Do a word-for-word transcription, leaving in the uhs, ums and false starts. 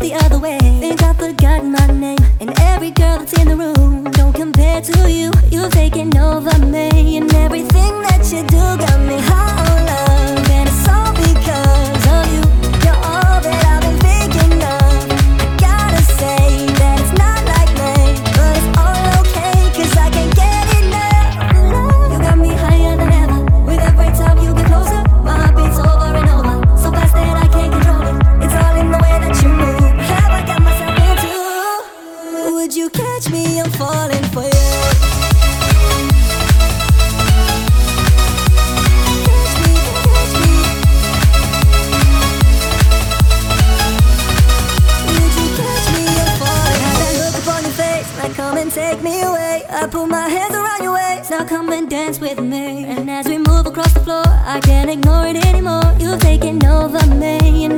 the other way. Think I've forgotten my name, and every girl that's in the room don't compare to you. You've taken over me, and everything that you do got me high on love. And it's all because of you. You're all that I've been thinking of. I gotta say that it's not like me, but it's all okay, cause I can't get enough. You got me higher than ever. With every time you get closer, my heart beats over and over, so fast that I can't control it. It's all in the way that you move. Have I got myself into? Would you catch me? I'm falling for you. Catch me, catch me. Would you catch me? I'm falling. Have that look upon your face, like come and take me away. I put my hands around your waist, now come and dance with me. And as we move across the floor, I can't ignore it anymore. You've taken over me.